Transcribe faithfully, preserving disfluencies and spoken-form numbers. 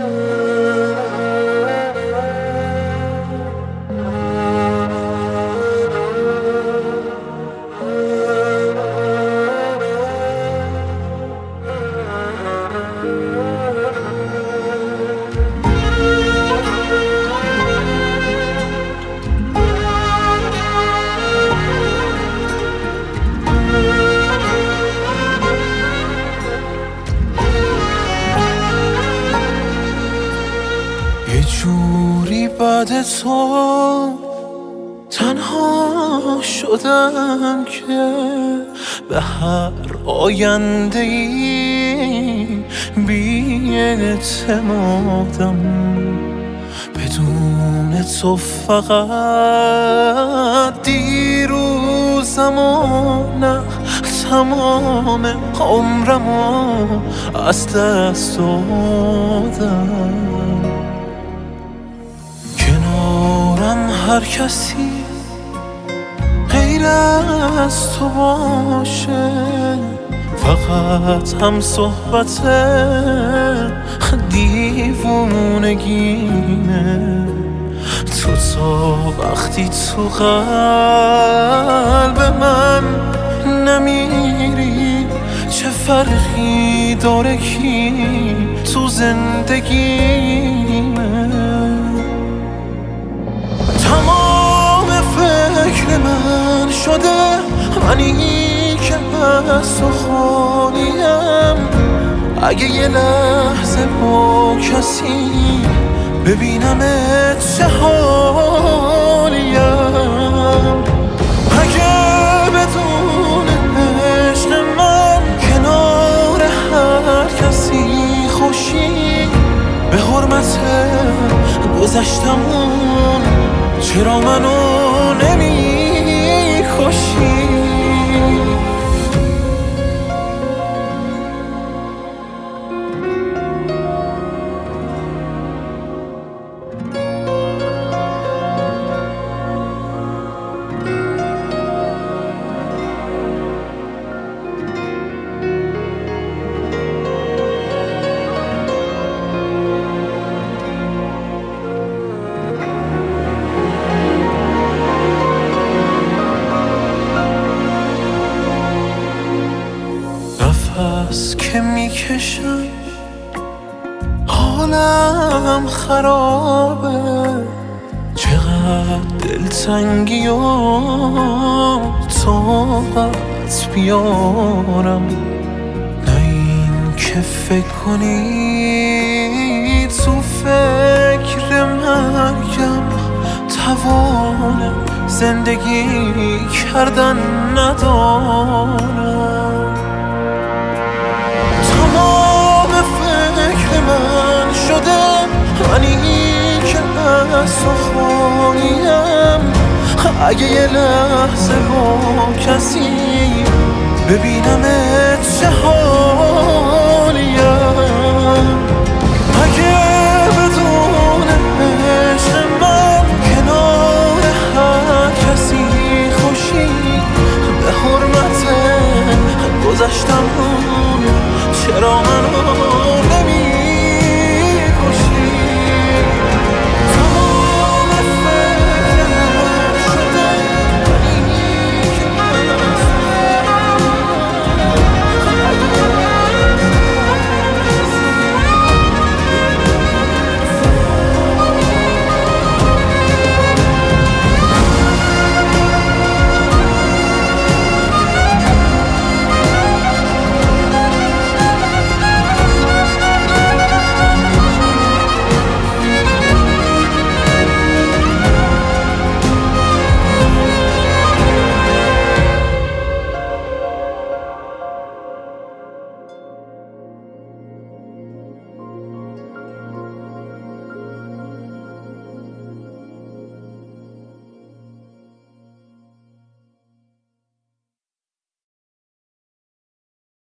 یه جوری بعد تو تنها شدم که به هر آینده ای بی اعتمادم. بدون تو فقط دیروزم و نه تمام عمرمو از دست دادم. کنارم هر کسی غیر از تو باشه، فقط هم صحبت دیوونگینه. تو تا وقتی تو قلب من نمیری، چه فرقی داره کی تو زندگیمه؟ تمام فکر من شده منی که از تو خالیم. اگه یه لحظه با کسی ببینمت چه حالیم، اگه بدون عشق من کنار هر کسی خوشی، به حرمت گذشتمون چرا منو نمی کشی؟ نفس که میکشم حالم خرابه، چقدر دلتنگی و طاقت بیارم. نه این که فکر کنی تو فکر مرگم توان زندگی کردن ندارم. تمام فکر من شده منی که از تو خالیم. اگه یه لحظه با کسی ببینمت چه حالیم، اگه بدون عشق من کنار هر کسی خوشی، به حرمت گذشتمون چرا من